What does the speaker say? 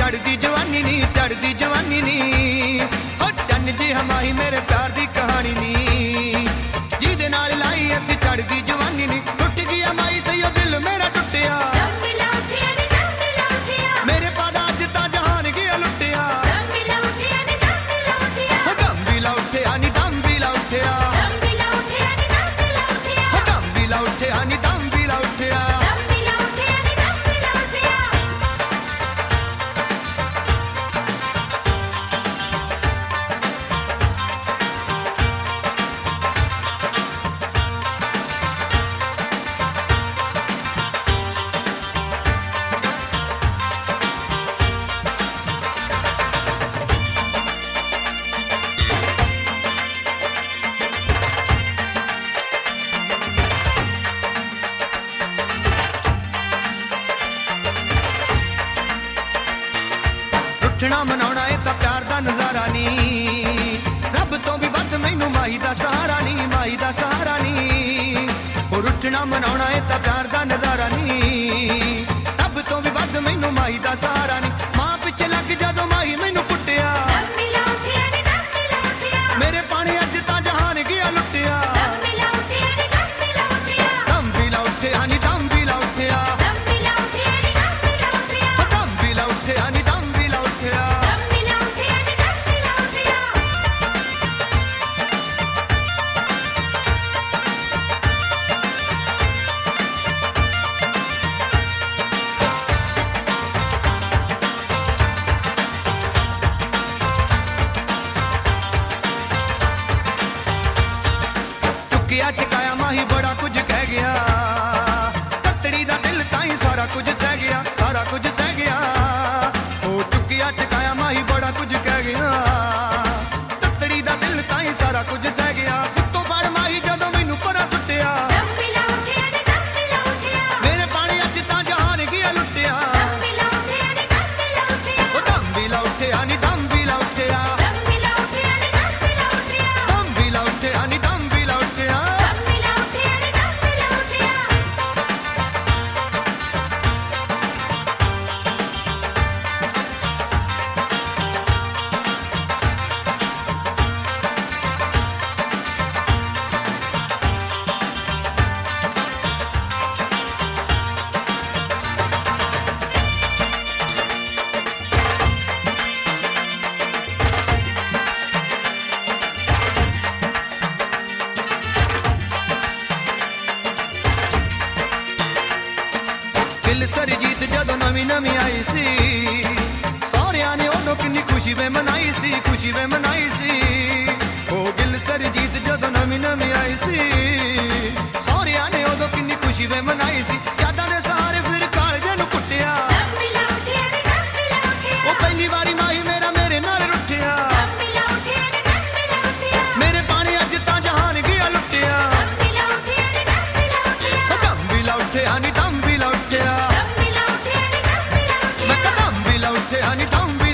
चढ़दी जवानी नी, चढ़दी जवानी नी। ओ चन्न जी हमाही मेरे प्यार दी कहानी नी, जिहदे नाल लाई असी चढ़दी जवानी नी। टुट गया माई सही दिल मेरा टुटिया, मेरे पादा अज तां जहान गया लुटिया। दम भी ला उठिया नी, दम भी ला उठिया, दम भी ला उठिया। रुठना मनाउणा ए तां प्यार दा नज़ारा नी, रब तो भी वध मैनू माही दा सहारा नी, माही दा सहारा नी। ओ रुठना मनाउणा ए तां प्यार दा नज़ारा नी, रब तो भी वध मैनू माही दा सहारा नी। मां पिछे लग जदों माही मैनू कुटिया, मेरे पानी अज तां जहान गया लुटिया। दम भी ला उठिया नी, दम भी ला उठिया। दम भी ला उठिया नी, दम भी ला उठिया। चुकिया चकाया माही बड़ा कुछ कह गया, ततड़ी दा दिल ताई सारा कुछ सह गया, सारा कुछ सह गया। ओ चुकिया चकाया माही बड़ा कुछ कह गया, ततड़ी दा दिल ताई सारा कुछ सह गया। उत्तों बड़ माही जदों मैनू परा सुटिया, मेरे पानी अज तां जहान गया लुटिया। ओ दम भी ला उठिया नी, दम भी ला उठिया। दम भी ला उठिया नी, दम भी ला उठिया। दिल सरजीत जदों नवी नवी आई सी, सौरिया ने उदों किन्नी खुशी वे मनाई सी, खुशी वे मनाई सी। ओ दिल सरजीत जदों नवी नवी आई सी, सौरिया ने उदों किन्नी खुशी वे मनाई सी। यादां दे सहारे फिर कालजे नूं कुटिया, ओ पहली वारी माही मेरा मेरे नाल रुठिया। मेरे पानी अज तां जहान गया लुटिया। ओ दम भी ला उठिया नी, दम भी ला उठिया। मैं कदम भी ला उठिया नी, दम भी